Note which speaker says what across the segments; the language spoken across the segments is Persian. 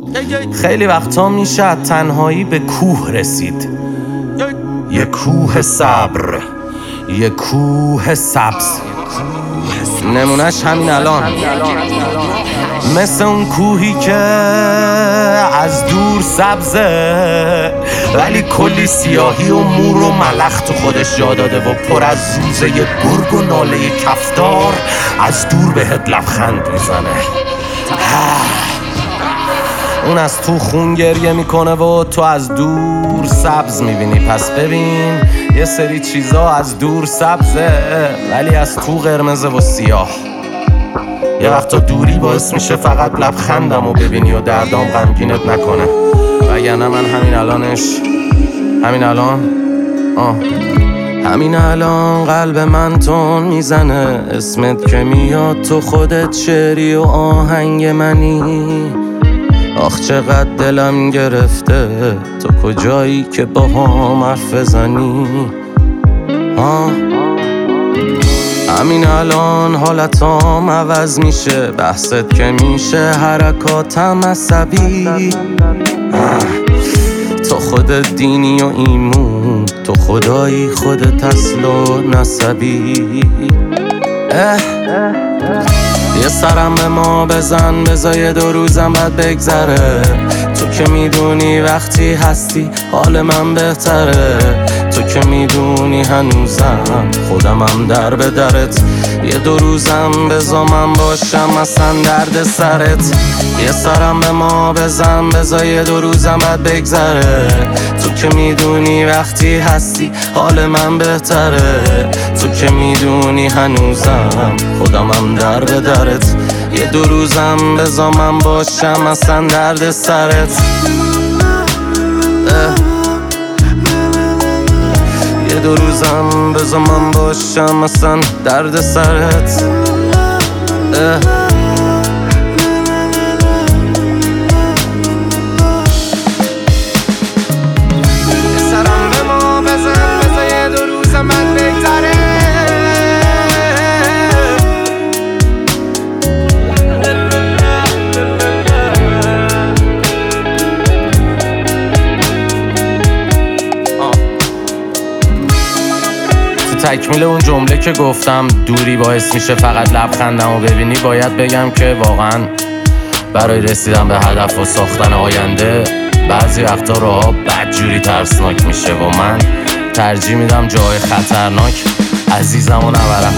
Speaker 1: خیلی وقتا میشه تنهایی به کوه رسید، یه کوه صبر، یه کوه سبز. نمونش همین الان، مثل اون کوهی که از دور سبزه ولی کلی سیاهی و مور و ملخ تو خودش جا داده و پر از زوزه گرگ و ناله کفتار از دور بهت لبخند میزنه. اون از تو خون گریه میکنه و تو از دور سبز میبینی. پس ببین یه سری چیزا از دور سبزه ولی از تو قرمزه و سیاه. یه وقتا دوری باعث میشه فقط لبخندم و ببینی و دردام غمگینت نکنه. وگرنه من همین الان قلب من تون میزنه. اسمت که میاد تو خودت شعری و آهنگ منی. آخ چقدر دلم گرفته تو کجایی که با هم حرف بزنی. همین الان حالتام عوض میشه. بحثت که میشه حرکاتم عصبی. تو خودت دینی و ایمون، تو خدایی خودت اصل و نسبی. یه سرم به ما بزن، بذار 2 روزم بعد بگذره. تو که میدونی وقتی هستی حال من بهتره. تو که میدونی هنوزم خودمم در به درت. یه 2 روزم بذار من باشم اصلا درد سرت. یه سرم به ما بزن، بذار 2 روزم بعد بگذره. تو که میدونی وقتی هستی حال من بهتره. تو که میدونی هنوزم خودمم در به درت. یه 2 روزم بذار من باشم اصلا درد سرت. یه 2 روزم بذار من باشم اصلا درد سرت. تکمیل اون جمله که گفتم دوری باعث میشه فقط لبخندمو ببینی، باید بگم که واقعا برای رسیدن به هدف و ساختن آینده بعضی وقتا راه‌ها بدجوری ترسناک میشه و من ترجیح میدم جای خطرناک عزیزمو نبرم.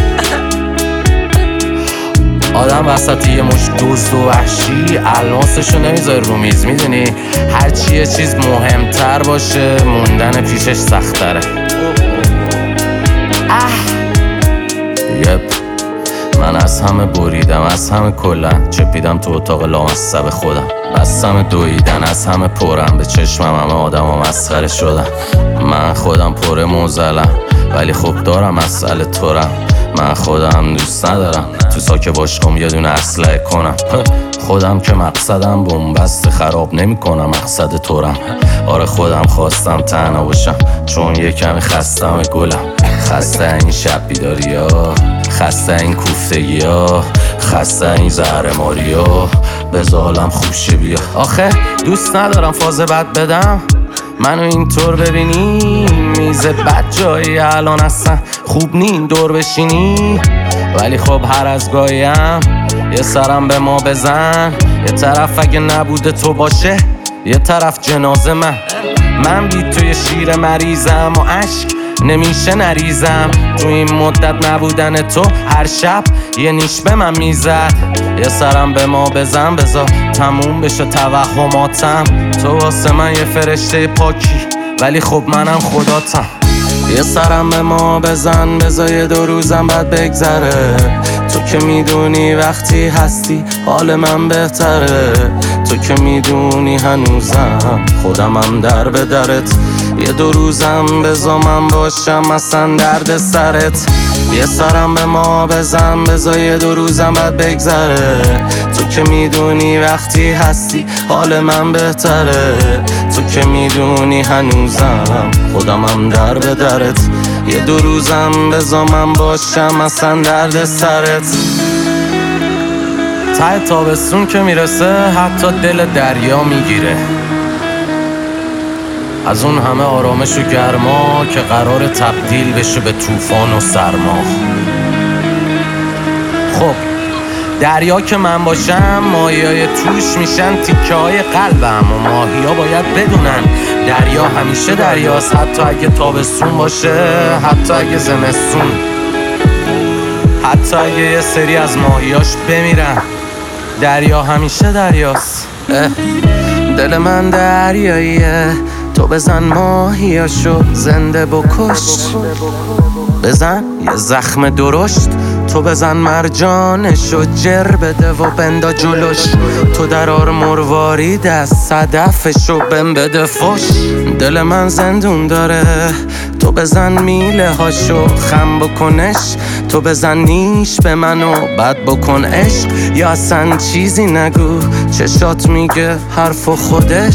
Speaker 1: آدم وسط یه مش دزد و وحشی الماسشو نمیذاره رو میز. میدونی هرچی یه چیز مهمتر باشه موندن پیشش سخت‌تره. من از همه بریدم، از همه کلن چپیدم تو اتاق لامصب خودم. بستم دویدن، از همه پرم به چشمم همه آدم ها مسخره شدن. من خودم پر موزلم ولی خب دارم مسئله تورم. من خودم دوست ندارم تو ساکه باشم یه دونه اسلحه کنم. خودم که مقصدم بومبست خراب نمی کنم مقصد تورم. آره خودم خواستم تنها باشم چون یه کمی خستم گلم. خسته این شب بیداری ها، خسته این کوفتگی ها، خسته این زهرماری ها. بذارم خوشه بیا. آخه دوست ندارم فاز بد بدم منو اینطور ببینی. میز بد جایی الان اصلا خوب نی دور بشینی. ولی خب هر از گاهیم یه سرم به ما بزن. یه طرف اگه نبوده تو باشه، یه طرف جنازه من بی توی شیر مریضم و عشق نمیشه نریزم. تو این مدت نبودن تو هر شب یه نیش به من میزد. یه سرم به ما بزن، بذار تموم بشه توهماتم. تو واسه من یه فرشته پاکی ولی خب منم خداتم. یه سرم به ما بزن، بذار 2 روزم بعد بگذره. تو که میدونی وقتی هستی حال من بهتره. تو که میدونی هنوزم خودمم در به درت. یه 2 روزم بذار من باشم اصلا درد سرت. یه سرم به ما بزن، بذار 2 روزم بعد بگذره. تو که میدونی وقتی هستی حال من بهتره. تو که میدونی هنوزم خودمم در به درت. یه 2 روزم بذار من باشم اصلا درد سرت. ته تابستون که میرسه حتی دل دریا میگیره، از اون همه آرامش و گرما که قرار تبدیل بشه به طوفان و سرما. خب دریا که من باشم ماهیای توش میشن تیکه های قلبم و ماهیا باید بدونن دریا همیشه دریاست، حتی اگه تابستون باشه، حتی اگه زمستون، حتی اگه یه سری از ماهیاش بمیرن، دریا همیشه دریاست. دل من دریاییه، تو بزن ماهیاشو زنده بکش، بزن یه زخم درشت، تو بزن مرجانشو جر بده و بندا جلوش، تو درار مروارید از صدفشو بهم بده فش. دل من زندون داره، تو بزن میله هاشو خم بکنش، تو بزن نیش به منو بد بکن عشق، یا اصلا چیزی نگو چشات میگه حرف و خودش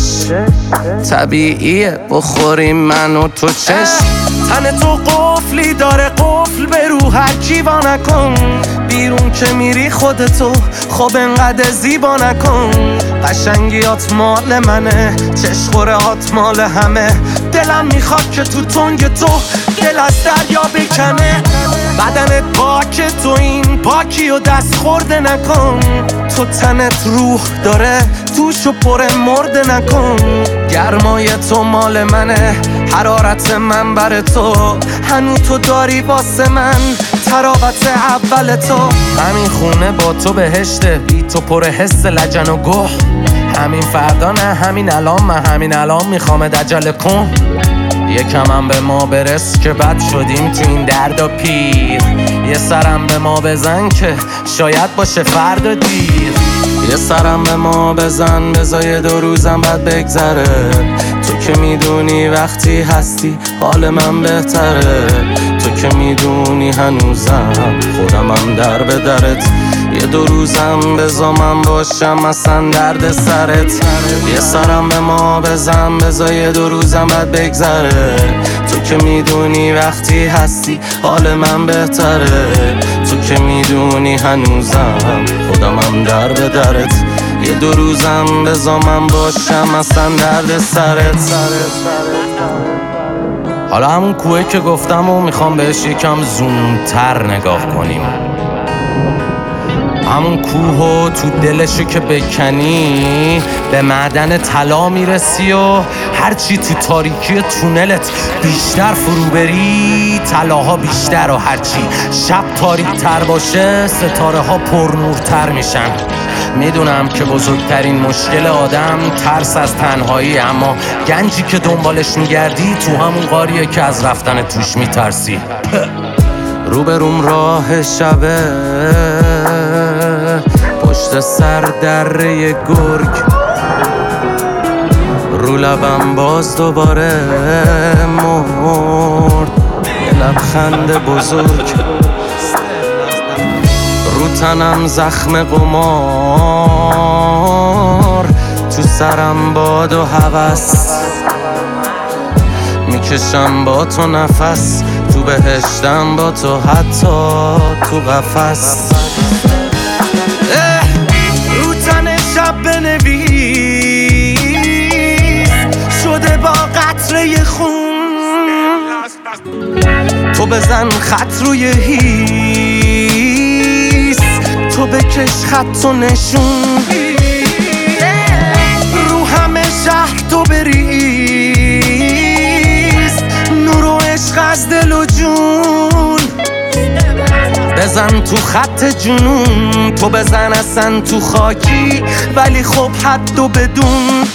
Speaker 1: طبیعیه بخوری منو تو چشم. تن تو قفلی داره، قفل به رو هر کی وا نکن، بیرون که میری خودتو خب انقدر زیبا نکن، قشنگیات مال منه، چشخورهات مال همه، دلم میخواد که تو تنگ تو دل از دریا بکنه، بدنت پاک تو این پاکی و دست خورده نکن، تو تنت روح داره توشو پر مرده نکن، گرمای تو مال منه، حرارت من بر تو، هنو تو داری واسه من تراوت اول تو، همین خونه با تو بهشته، بی تو پر حس لجن و گوه، همین فردا نه همین الان، من همین الان میخوام عجله کن، یکم هم به ما برس که بد شدیم تو این درد و پیر، یه سرم به ما بزن که شاید باشه فردا دیر، یه سرم به ما بزن بذار 2 روزم بعد بگذره، تو که میدونی وقتی هستی حال من بهتره، تو که میدونی هنوزم خودمم در به درت، یه 2 روزم بذار من باشم اصلا درد سرت، یه سرم به ما بزن بذار 2 روزم بعد بگذره، تو که میدونی وقتی هستی حال من بهتره، تو که میدونی هنوزم خودمم در به درت، یه 2 روزم بذار من باشم اصلا درد سرت. حالا همون کوه که گفتم و میخوام بهش یکم زومتر نگاه کنیم، همون کوه تو دلشو که بکنی به معدن طلا میرسی و هرچی تو تاریکی تونلت بیشتر فرو بری طلاها بیشتر، و هرچی شب تاریک تر باشه ستاره ها پرنورتر میشن. میدونم که بزرگترین مشکل آدم ترس از تنهایی، اما گنجی که دنبالش میگردی تو همون غاریه که از رفتن توش میترسی. روبروم راه شبه، پشت سر دره گرگ، رو لبم باز دوباره مرد یه لبخند بزرگ، رو تنم زخم قمار، تو سرم باد و هوس، میکشم با تو نفس، تو بهشتم با تو حتی تو قفس. رو تن شب بنویس شده با قطره خون، تو بزن خط روی هیس، تو بکش خط و نشون، رو همه شهر تو بریز، نور و عشق از دل و جون، بزن تو خط جنون، تو بزن اصلا تو خاکی ولی خب حد و بدون.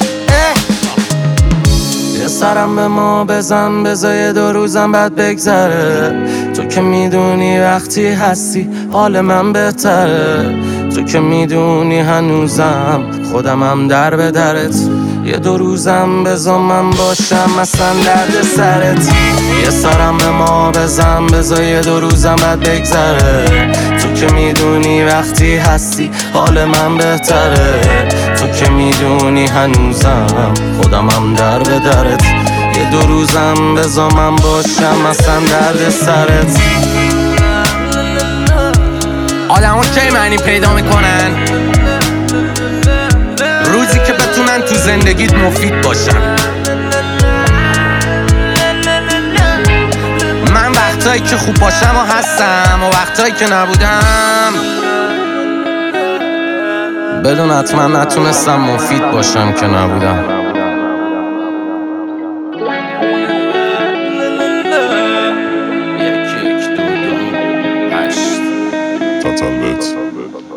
Speaker 1: یه سرم به ما بزن بذار 2 روزم بعد بگذره، تو که میدونی وقتی هستی حال من بهتره، تو که میدونی هنوزم خودمم در به درت، یه 2 روزم بذار من باشم اصلا درد سرت، یه سرم به ما بزن بذار 2 روزم بعد بگذره، تو که میدونی وقتی هستی حال من بهتره، تو که میدونی هنوزم خودمم در به درت، یه 2 روزم بذار من باشم اصلا درد سرت. آدم ها کی معنی پیدا میکنن؟ زندگیت مفید باشن. من وقتایی که خوب باشم و هستم و وقتایی که نبودم بدون حتما نتونستم مفید باشم که نبودم.
Speaker 2: تتلت